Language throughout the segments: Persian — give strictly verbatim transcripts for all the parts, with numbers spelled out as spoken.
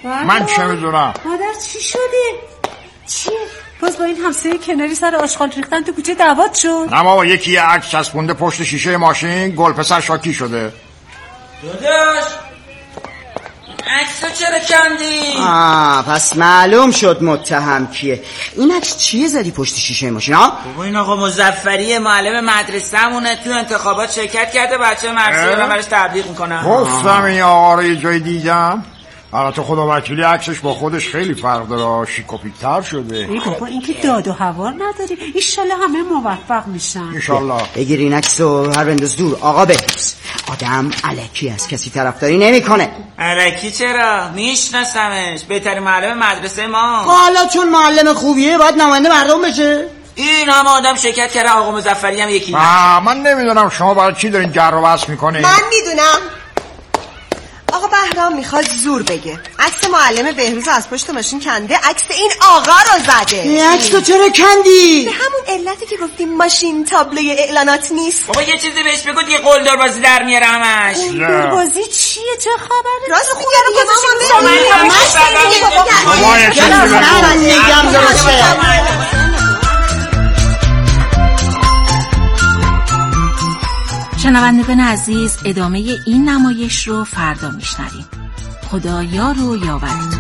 من چه میدونم؟ مادر چی شده؟ چیه؟ باز با این همسایه کناری سر آشغال ریختن تو کوچه دعوات شد؟ نه بابا، یکی یه عکس چسبونده پشت شیشه ماشین، گل پسر شاکی شده. داداش عکسو چرا کندی؟ آه پس معلوم شد متهم کیه. این عکس چیه زدی پشت شیشه ماشین ها؟ بابا این آقا مظفری معلم مدرسه‌مونه، تو انتخابات شرکت کرده، بچه مرسیه رو براش تبلیغ میکنن. گفتم این آقا رو یه جای دیدم. البته خدا وکیلی عکسش با خودش خیلی فرق داره، شیکوپیک‌تر شده. ای بابا این که داد و هوار نداری. ایشالله همه موفق میشن ایشالله. بگیر این عکسو هر بنداز دور. آقا بهروز، آدم الکی از کسی طرفداری نمیکنه. الکی چرا؟ میشناسمش، بهترین معلم مدرسه ما. حالا چون معلم خوبیه باید نماینده مردم بشه. این همه آدم شرکت کرده، آقا مظفری هم یکی. من نمیدونم شما برای چی دارین جر و بحث میکنین. من میدونم. آقا بهرام میخواد زور بگه عکس معلم بهروز از پشت ماشین کنده، عکس این آقا رو زده. این عکس رو چرا کندی؟ به همون علتی که گفتیم ماشین تابلوی اعلانات نیست. بابا یه چیزی بهش بگو دیگه، قلدر بازی در میاره همش. قلدر بازی چیه؟ چه خبره؟ راست میگه دیگه مامان یه چیزی بگو. من نگم درسته. شنوندگان عزیز، ادامه این نمایش رو فردا میشنویم. خدا یار و یاورتون.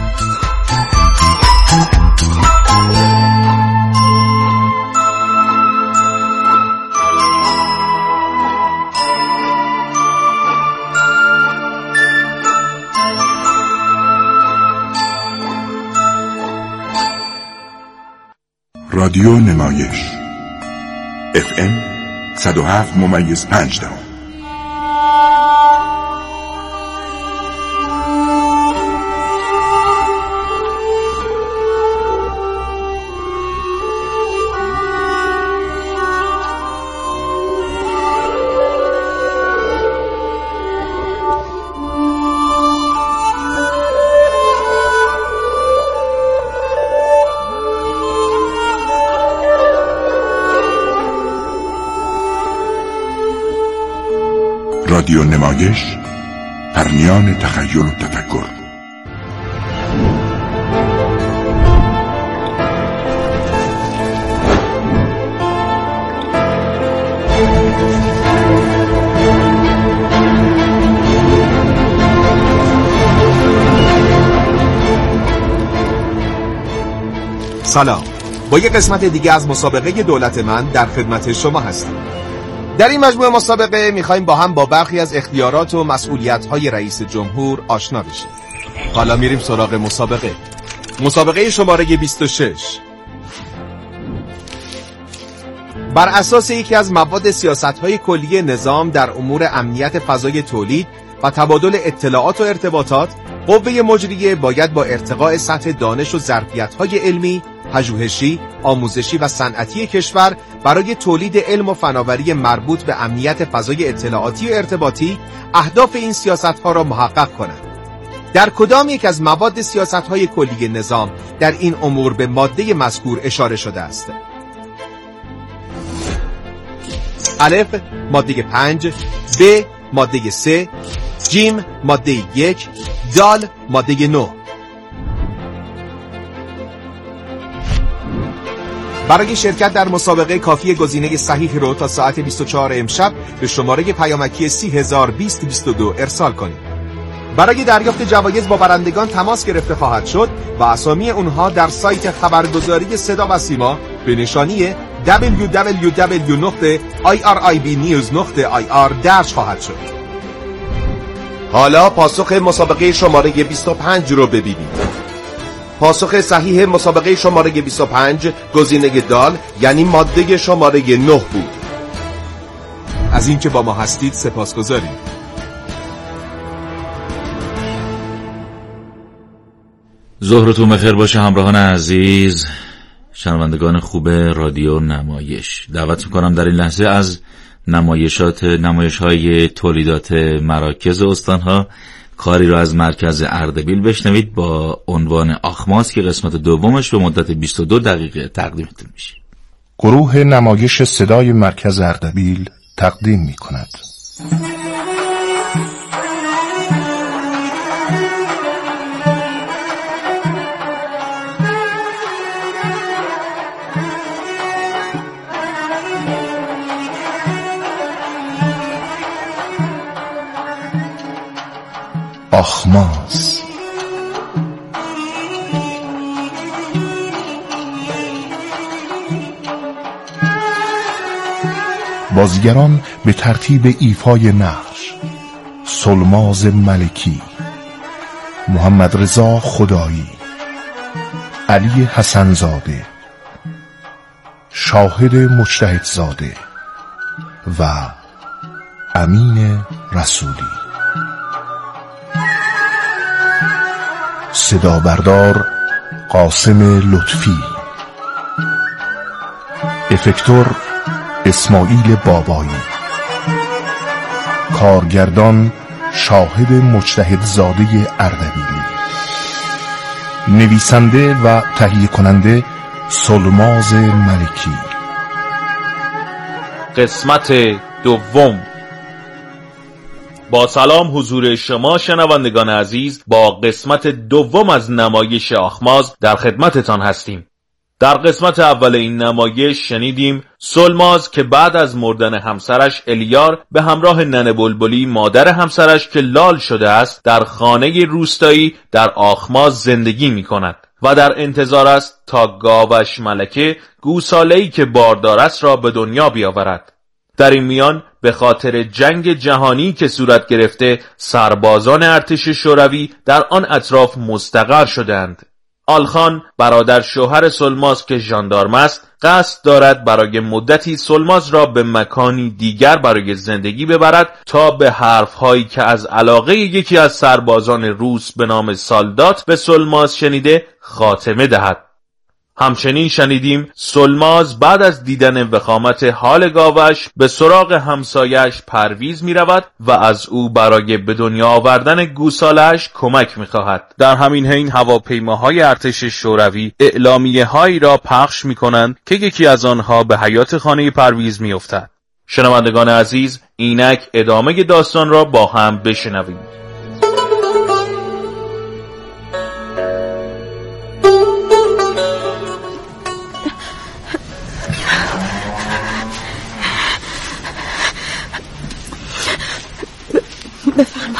رادیو نمایش اف ام صد و هفت ممیز پنج دهم. رادیو نمایش، پرنیان تخیل و تفکر. سلام، با یک قسمت دیگه از مسابقه دولت من در خدمت شما هستم. در این مجموعه مسابقه میخوایم با هم با برخی از اختیارات و مسئولیت‌های رئیس جمهور آشنا بشیم. حالا میریم سراغ مسابقه. مسابقه شماره بیست و شش. بر اساس یکی از مواد سیاست‌های کلی نظام در امور امنیت فضای تولید و تبادل اطلاعات و ارتباطات، قوه مجریه باید با ارتقاء سطح دانش و ظرفیت‌های علمی، پژوهشی، آموزشی و صنعتی کشور برای تولید علم و فناوری مربوط به امنیت فضای اطلاعاتی و ارتباطی اهداف این سیاست‌ها را محقق کند. در کدام یک از مواد سیاست‌های کلی نظام در این امور به ماده مذکور اشاره شده است؟ الف ماده پنج، ب ماده سه، جیم ماده یک، دال ماده نه. برای شرکت در مسابقه کافی گزینه صحیح رو تا ساعت بیست و چهار امشب به شماره پیامکی سی هزار بیست بیست و دو ارسال کنید. برای دریافت جوایز با برندگان تماس گرفته خواهد شد و اسامی اونها در سایت خبرگزاری صدا و سیما به نشانی دبلیو دبلیو دبلیو نقطه آی آر آی بی نیوز نقطه آی آر درج خواهد شد. حالا پاسخ مسابقه شماره بیست و پنج رو ببینید. پاسخ صحیح مسابقه شماره بیست و پنج گزینه دال یعنی ماده شماره نه بود. از اینکه با ما هستید سپاسگزاریم. ظهرتون بخیر باشه همراهان عزیز، شنوندگان خوب رادیو نمایش. دعوت میکنم در این لحظه از نمایشات نمایش‌های تولیدات مراکز استان‌ها کاری را از مرکز اردبیل بشنوید با عنوان آخماس که قسمت دومش به مدت بیست و دو دقیقه تقدیمتون میشه. گروه نمایش صدای مرکز اردبیل تقدیم میکند. آخماز. بازیگران به ترتیب ایفای نقش: سلماز ملکی، محمد رضا خدایی، علی حسنزاده، شاهد مجتهدزاده و امین رسولی. صدا بردار قاسم لطفی، افکتور اسماعیل بابایی، کارگردان شاهد مجتهدزاده اردبیلی، نویسنده و تهیه کننده سلماز ملکی. قسمت دوم. با سلام حضور شما شنوندگان عزیز، با قسمت دوم از نمایش آخماز در خدمتتان هستیم. در قسمت اول این نمایش شنیدیم سلماز که بعد از مردن همسرش الیار به همراه ننه بلبلی مادر همسرش که لال شده است در خانه روستایی در آخماز زندگی می کند و در انتظار است تا گاوش ملکه گوساله‌ای که باردار است را به دنیا بیاورد. در این میان به خاطر جنگ جهانی که صورت گرفته سربازان ارتش شوروی در آن اطراف مستقر شدند. آلخان برادر شوهر سلماز که ژاندارم است قصد دارد برای مدتی سلماز را به مکانی دیگر برای زندگی ببرد تا به حرفهایی که از علاقه یکی از سربازان روس به نام سالدات به سلماز شنیده خاتمه دهد. همچنین شنیدیم سلماز بعد از دیدن وخامت حال گاوش به سراغ همسایش پرویز می رود و از او برای به دنیا آوردن گوساله‌اش کمک می خواهد. در همین حین هواپیماهای ارتش شوروی اعلامیه هایی را پخش می کنند که یکی از آنها به حیاط خانه پرویز می افتد. شنوندگان عزیز، اینک ادامه داستان را با هم بشنویم. بفرما.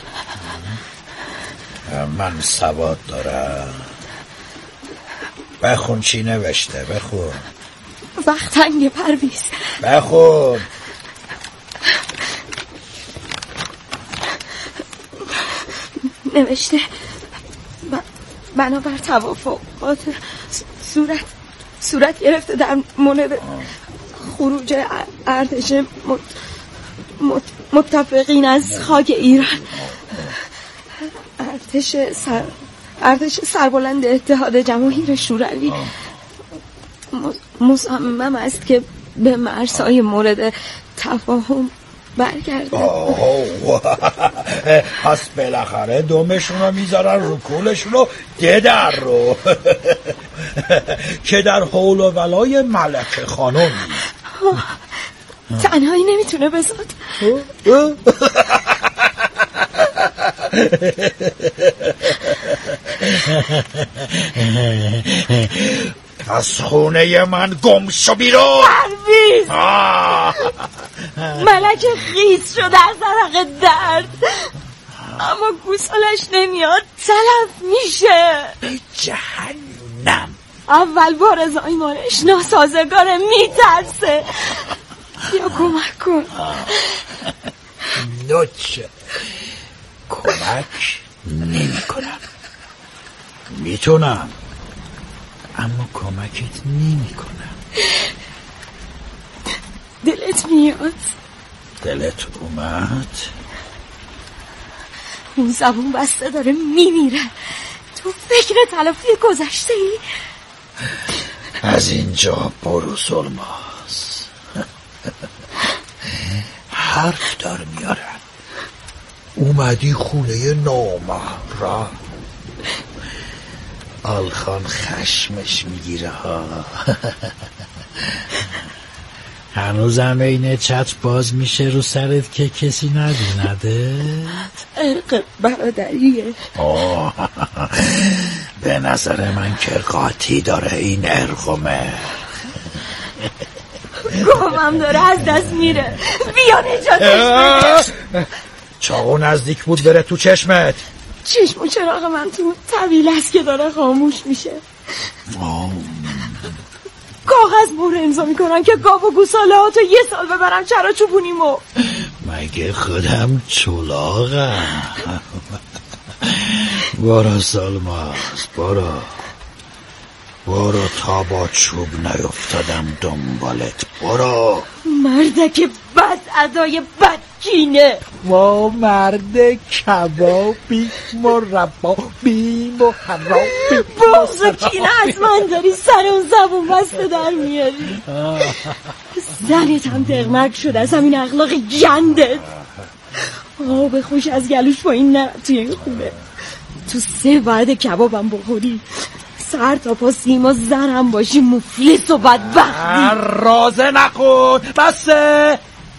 من سواد دارم. بخون چی نوشته، بخون. وقت تنگه پرویز. بخون. نوشته ب... بنابر توافقات صورت صورت گرفته در مورد خروج ارتش مت... مت... متفقین از خاک ایران. ارتش سر ارتش سربلند اتحاد جماهیر شوروی مصمم است که به مرزهای مورد تفاهم برگرده. پس بالاخره دومشون رو میذارن رو کولشون رو ددر رو که در حول و ولای ملک خانم تنهایی نمیتونه بزاد. از خونه من گم شو بیرون. پرویز ملک خیس شده از عرق درد، اما گوسالش نمیاد، تلف میشه. به جهنم. اول بار از آیمانش ناسازگاره، میترسه. بیا کمک کن. نوچه کمک نمی کنم. میتونم اما کمکت نمی کنم. دلت میاد؟ دلت اومد؟ اون زبون بسته داره میمیره. تو فکر تلافی گذشته ای؟ از اینجا برو سلماز. حرف دار میارن. اومدی خونه نامحرم. آلخان خشمش میگیره ها. هنوزم این چتر باز میشه رو سرت که کسی ندونده؟ ارق برادریه. آه به نظر من که قاطی داره این ارق و مر. گامم داره از دست میره. بیا نجاتش بده. چاقو نزدیک بود بره تو چشمت. چشم و چراغ من تو طویل است که داره خاموش میشه. کاغذ مهر امضا میکنن که گاو و گوساله ها تو یه سال ببرم چرا چوبونیمو. مگه خودم چلاقم؟ برو سالماز برو برو تا با چوب نیفتادم دنبالت. برو مردک بد ادای بدکینه. ما مرد کبابی مربابی محرابی بغض و کینه از من داری سر اون زبون بسته در میاری. زنت هم دغمک شده از همین اخلاق گندت. آب خوش از گلوش با این نه توی این خونه. تو سه بعد کبابم بخوری سر تا پا سیما زرم باشی مفلس و بدبختی. رازه نکن. بسته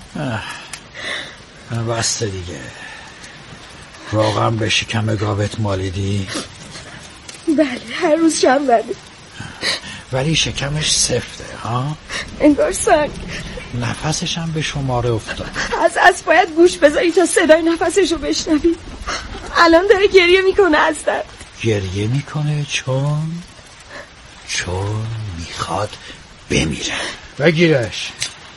بسته دیگه. روغم به شکم گاوت مالیدی؟ بله هر روز شنبه. ولی شکمش سفته ها؟ انگار سنگ. نفسش هم به شماره افتاد. از از باید گوش بذاری تا صدای نفسشو بشنوی. الان داره گریه میکنه از درد. گریه میکنه چون چون میخواد بمیره. بگیرش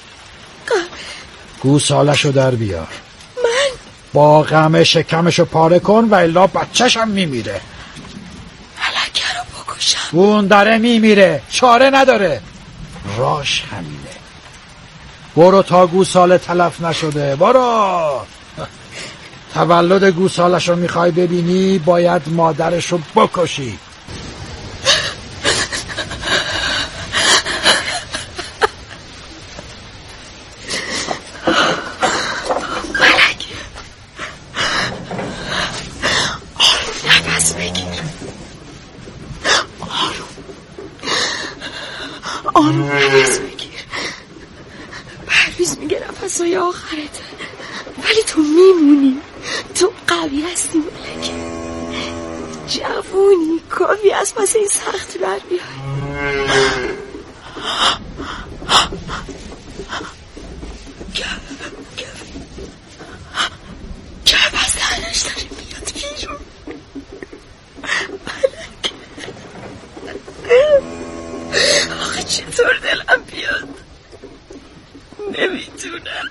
گوسالشو در بیار. من با غم شکمشو پاره کن و الا بچه‌ش هم میمیره. ملکه رو بکشم. اون داره میمیره چاره نداره. راش همینه. برو تا گوساله تلف نشده. برو. تولد گوسالشو میخوای ببینی باید مادرشو بکشی. آروم نفس بگیر. پرویز میگه نفسای آخرته ولی تو میمونی. تو قوی هستی ملکه. جوونی کافی از پس این سخت بر بیای. گرب از دهنش داره میاد بیرون. ملکه آخه چطور دلم بیاد. نمیتونم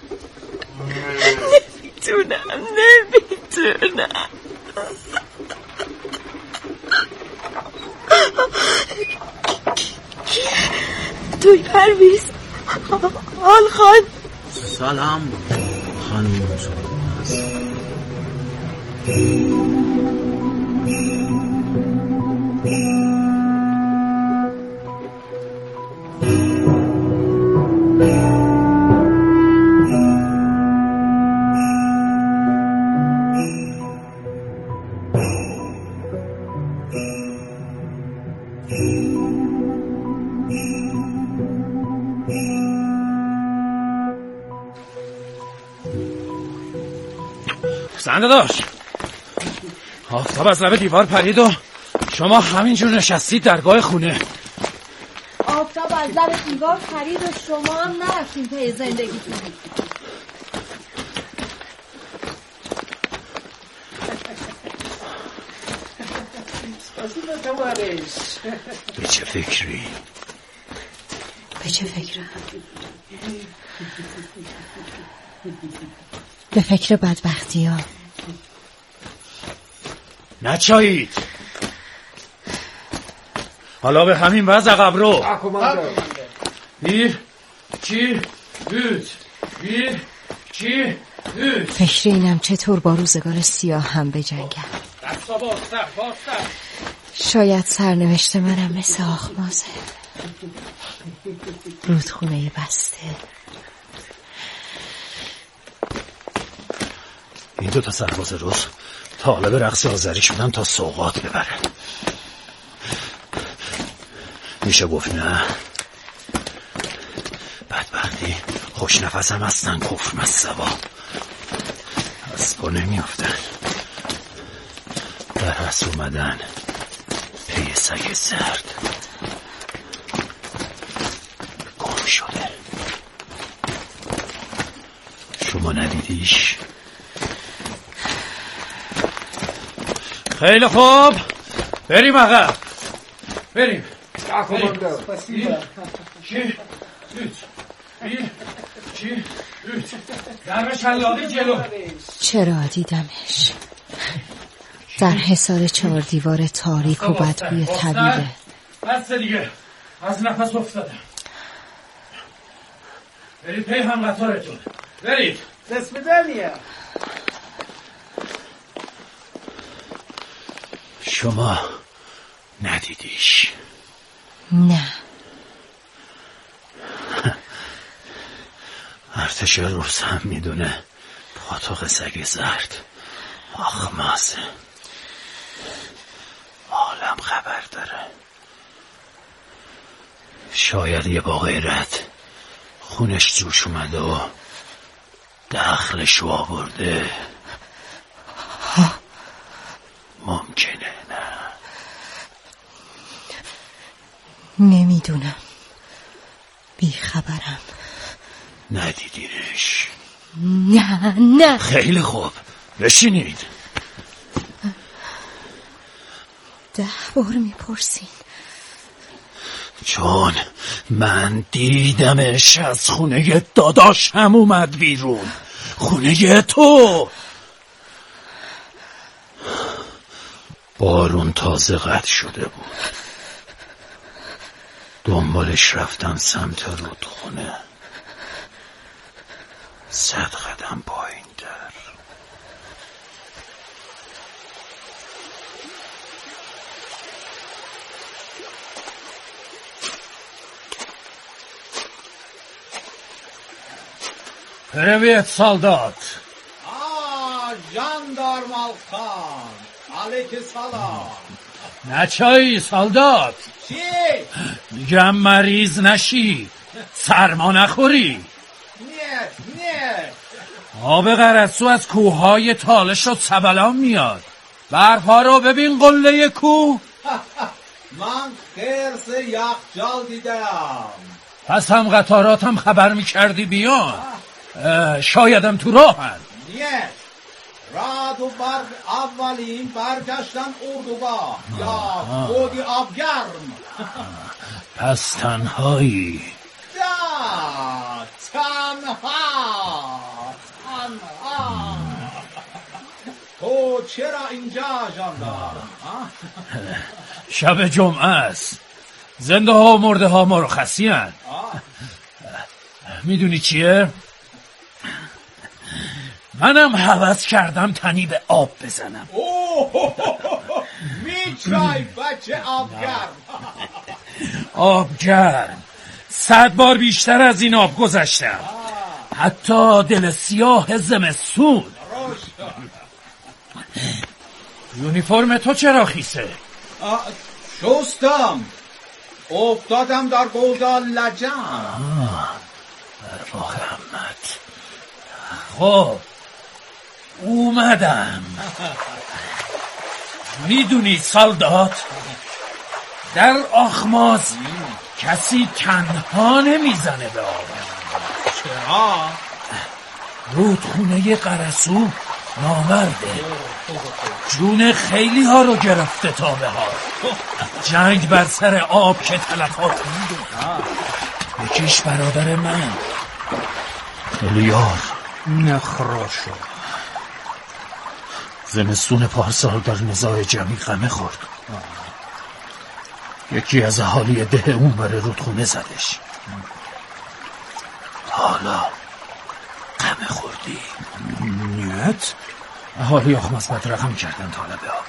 نمیتونم نمیتونم. توی پرویز آل خان. سلام خانم. زنده داشت آفتاب از لب دیوار پرید و شما همینجور نشستید درگاه خونه. آفتاب از لب دیوار پرید و شما هم نرفتین پی زندگی کنید. به چه فکری؟ به چه فکرم؟ به فکر بدبختی ها. نچایید. حالا به همین وضع عقب رو. بیر چی بود بیر چی بود. فکر اینم چطور با روزگار سیاه هم بجنگم. دستا بازتر بازتر. شاید سرنوشت منم مثل آخمازه. رودخونه بسته. این دو تا سرباز روز طالب رقص آذری شدن تا سوغات ببره. میشه گفت نه. بدبختی خوش نفسم هستن کفر مستوا. از پا نمیافتن. در رس اومدن پی سگ زرد. گم شده. شما ندیدیش؟ خیلی خوب، بریم عقب. بریم. چی؟ چی؟ در شلاقی جلو. چرا دیدمش؟ در حصار چهار دیوار تاریک و بدبوی طبیبه. بس دیگه، از نفس افتادم. برید پی هم قطارتون. برید. دست بدنیه. شما ندیدیش؟ نه. ارتش روس هم میدونه پاتوق سگ زرد آخمازه. عالم خبر داره. شاید یه با غیرت خونش جوش اومده و دخلش رو آورده. ممکنه نه. نمیدونم، بیخبرم. ندیدینش؟ نه نه. خیلی خوب، بشینید. ده بار میپرسین. چون من دیدمش از خونه داداشم اومد بیرون. خونه تو. بارون تازه قطع شده بود. دنبالش رفتم سمت رودخونه. صد قدم پایین در. Привет, солдат. آه جاندارمال خان. علیک سلام. نچایی سالدات؟ چی؟ میگم مریض نشی، سرما نخوری. نه نه. آب قرصو از کوههای تالش و سبلان میاد. برفا رو ببین قله کوه. من خرس یخچال دیدم. پس هم قطاراتم خبر میکردی بیان. شایدم تو راهن. نه. راد و برق اولین برگشتن اردوگاه یا خودی آبگرم. پس تنهایی؟ نه تنها تنها. تو چرا اینجا جاندار؟ شب جمعه است. زنده ها و مرده ها مرخصی هن. میدونی چیه؟ منم هوس کردم تنی به آب بزنم. میچای بچه آبگرم. آبگرم صد بار بیشتر از این آب گذشتم. حتی دل سیاه زمستون. یونیفرم تو چرا خیسه؟ شستم، افتادم در گودال لجن. در واقع احمد. خب اومدم. میدونی سالدات، در آخماز کسی تنها نمیزنه به آب. چرا؟ رودخونه قرصو نامرده. جون خیلی ها رو گرفته تا به حال. جنگ بر سر آب که تلفات میده. یکیش برادر من الیار نخراشو زمستون پارسال در نزاع جمعی غمه خورد. یکی از اهالی ده اون بره رودخونه زدش. حالا غمه خوردی؟ نیت؟ اهالی آخماز بدرقم کردن طالبه ها.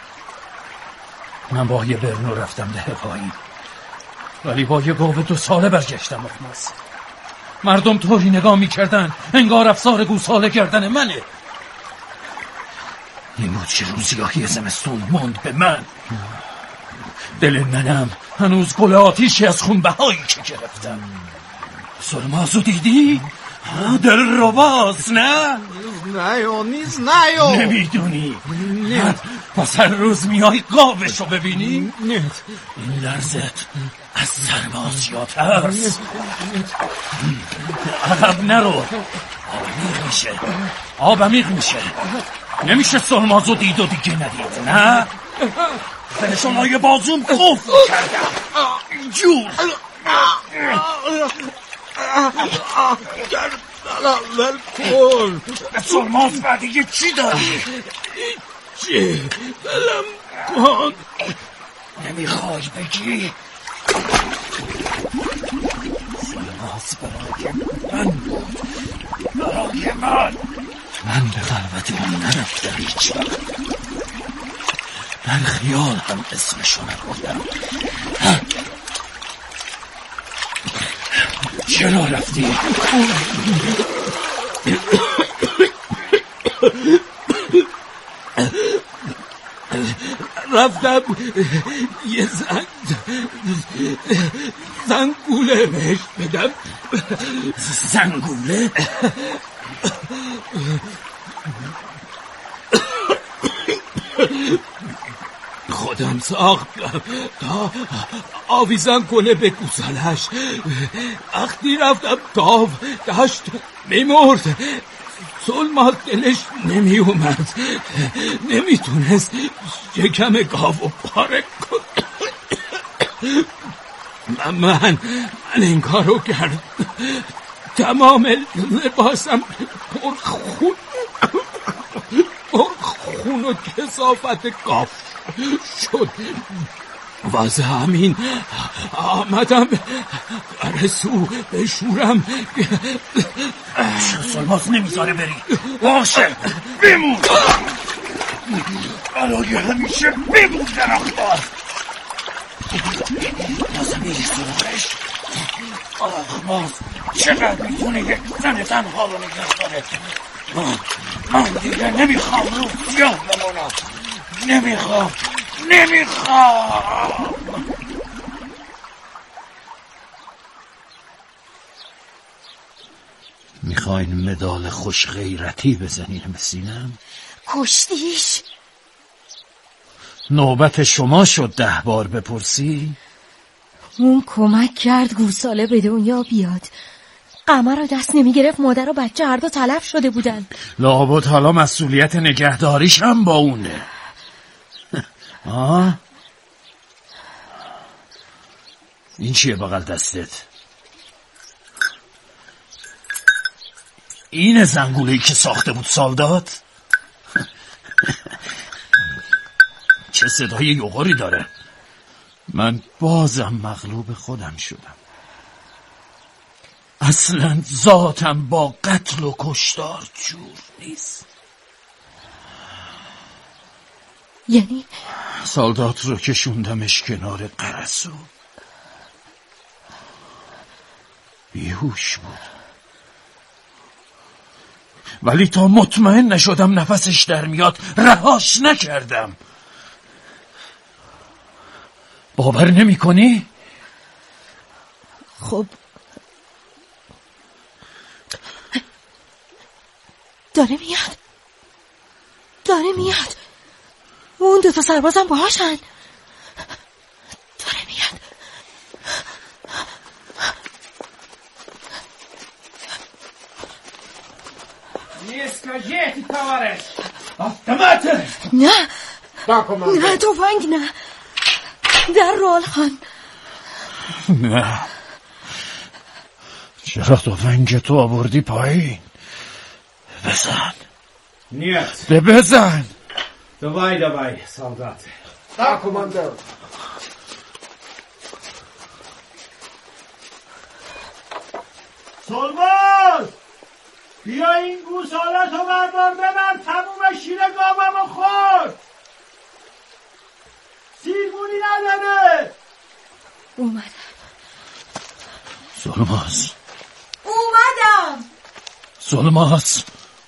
من با یه برنو رفتم ده پایین، ولی با یه گاو دو ساله برگشتم آخماز. مردم طوری نگاه میکردن انگار افسار گوساله کردن منه. این بود که روزگاهی زمستون موند به من. دل منم هنوز گل آتیشی از خونبهایی که گرفتم. سرمازو دیدی؟ دل رو باز نه؟ نیو نیز نیو. نمیدونی نه. پس هر روز میای قابشو ببینی؟ نه. این لرزت از سرماز یا ترس. عقب نرو، آب عمیق میشه آب عمیق میشه نمیشه سلمازو دید و دیگه ندید نه به شمای بازوم قفل کردم جور ول کن سلماز بعدی چی داری؟ چی؟ دلم کن نمیخوای بگی؟ سلماز برای من بود برای من من به قلبت اون نرفتم هیچ وقت در خیال هم اسمشو نبردم چرا رفتی؟ رفتم یه زن زنگوله بهش بدم زنگوله؟ خودم ساختم تا آویزان کنه به گوسالش وقتی رفتم گاو داشت میمرد سلماز دلش نمی اومد نمیتونست شکم گاو پاره کن من من این کارو کرد تمام لباسم پر خون پر خون و کثافت گاو شد واسه همین آمدم رسو بشورم سلماز نمیذاره بری باشه بمون برای همیشه بمون در اخبار تازه میری سراغش آخماز چقدر میتونه یک زن تنها رو نگه داره من من دیگه نمیخوام رو زیاد بمونم نمیخوام نمیخوام میخواین مدال خوش غیرتی بزنین به سینم؟ کشتیش؟ نوبت شما شد ده بار بپرسی؟ اون کمک کرد گوساله به دنیا بیاد قمر رو دست نمی گرفت مادر و بچه هر دو تلف شده بودن لابد حالا مسئولیت نگهداریش هم با اونه آه؟ این چیه بغل دستت؟ این زنگوله‌ای که ساخته بود سالدات؟ چه صدای یغوری داره؟ من بازم مغلوب خودم شدم اصلا ذاتم با قتل و کشتار جور نیست یعنی؟ سالدات رو کشوندمش کنار قرسو بیهوش بود ولی تا مطمئن نشدم نفسش در میاد رهاش نکردم باور نمی کنی؟ خب داره میاد داره میاد اون دوتا سربازم باهاشن داره میاد Скажите, товарищ! Автоматы! نه نه توفنگ نه در رول خان نه چرا توفنگ تو آوردی پایین بزن Нет. ده بزن Давай, давай, солдат. Да, командир. سلمان بیا این گوسالتو بردار ببر تموم شیر گاومو خورد سیرگونی نداره اومدم سلماز اومدم سلماز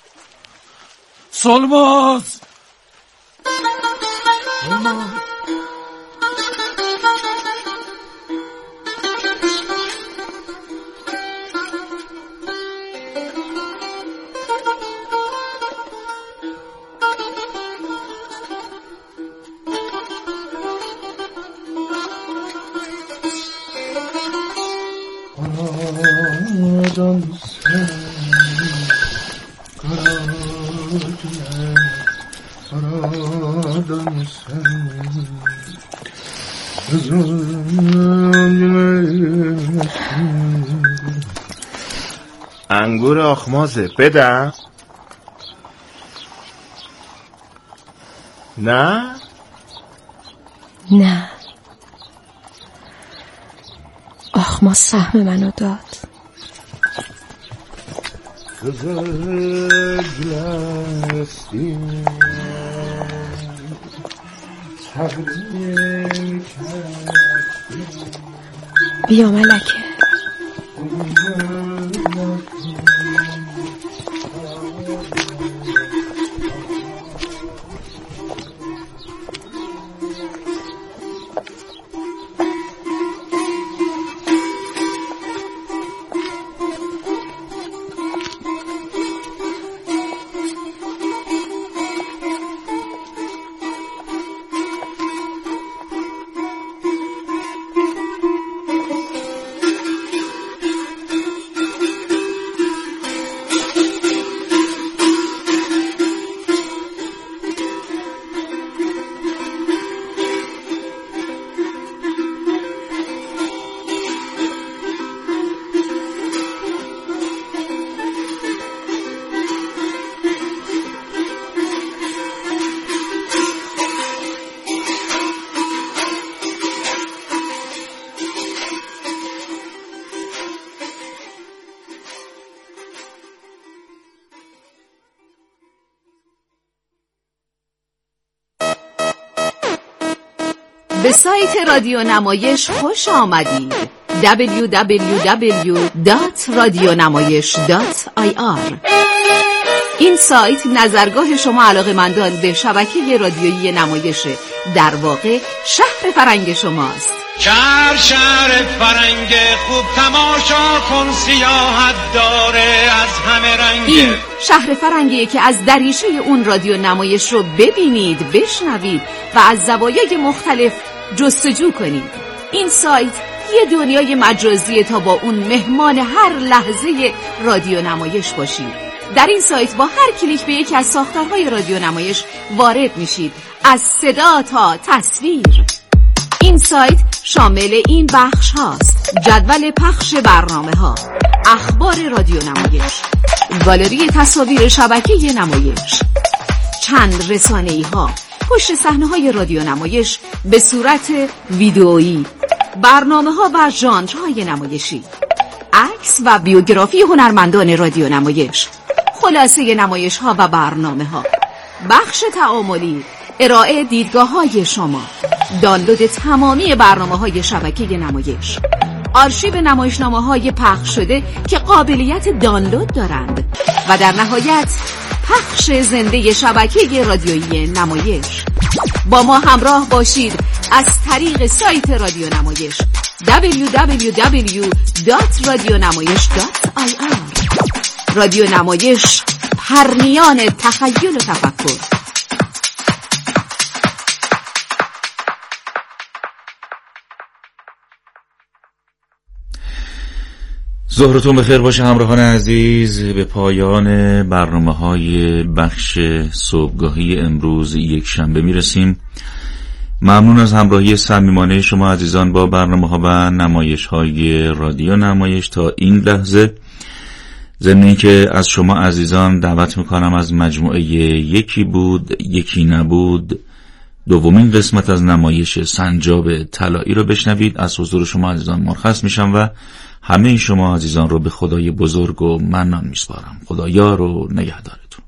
سلماز سلماز انگور آخمازه بدم؟ نه؟ نه، آخماز سهم منو داد. بیا ملکه. به سایت رادیو نمایش خوش آمدید. دبلیو دبلیو دبلیو دات رادیونمایش دات آی آر. این سایت نظرگاه شما علاقه‌مندان به شبکه رادیویی نمایشه، در واقع شهر فرنگ شماست. شهر شهر فرنگ خوب تماشا کن، سیاحت داره از همه رنگ. این شهر فرنگیه که از دریچه اون رادیو نمایش رو ببینید، بشنوید و از زوایای مختلف جستجو کنید. این سایت یه دنیای مجازیه تا با اون مهمان هر لحظه رادیو نمایش باشید. در این سایت با هر کلیک به یکی از ساختارهای رادیو نمایش وارد میشید، از صدا تا تصویر. این سایت شامل این بخش هاست: جدول پخش برنامه ها، اخبار رادیو نمایش، گالری تصاویر شبکه نمایش، چند رسانه‌ای ها، پشت صحنه های رادیو نمایش به صورت ویدئویی، برنامه ها و ژانرهای نمایشی، عکس و بیوگرافی هنرمندان رادیو نمایش، خلاصه نمایش ها و برنامه ها، بخش تعاملی، ارائه دیدگاه های شما، دانلود تمامی برنامه های شبکه نمایش، آرشیو نمایشنامه های پخش شده که قابلیت دانلود دارند و در نهایت پخش زنده شبکه رادیویی نمایش. با ما همراه باشید از طریق سایت رادیو نمایش دبلیو دبلیو دبلیو دات رادیونمایش دات آی آر. رادیو نمایش، پرنیان تخیل و تفکر. ظهرتون بخیر باشه همراهان عزیز. به پایان برنامه های بخش صبحگاهی امروز یک شنبه میرسیم. ممنون از همراهی صمیمانه شما عزیزان با برنامه ها و نمایش های رادیو نمایش تا این لحظه. ضمن اینکه از شما عزیزان دعوت میکنم از مجموعه یکی بود یکی نبود دومین قسمت از نمایش سنجاب طلایی رو بشنوید. از حضور شما عزیزان مرخص میشم و همه شما عزیزان رو به خدای بزرگ و منان میسپارم. خدا یار و نگهدارتون.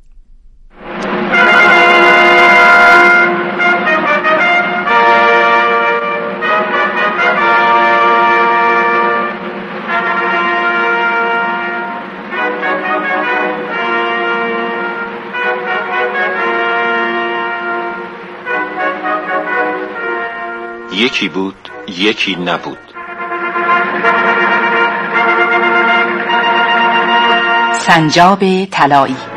یکی بود یکی نبود. سنجاب طلایی.